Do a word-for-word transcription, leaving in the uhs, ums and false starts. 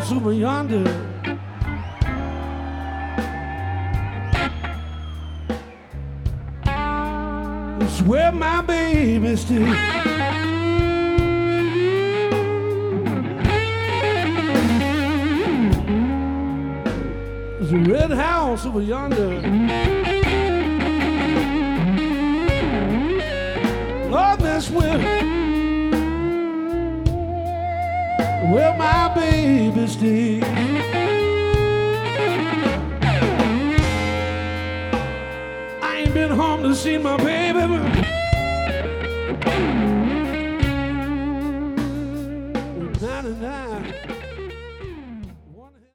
house over yonder. It's where my baby stays. There's a red house over yonder. Lord, that's where, where my baby stays. I ain't been home to see my baby.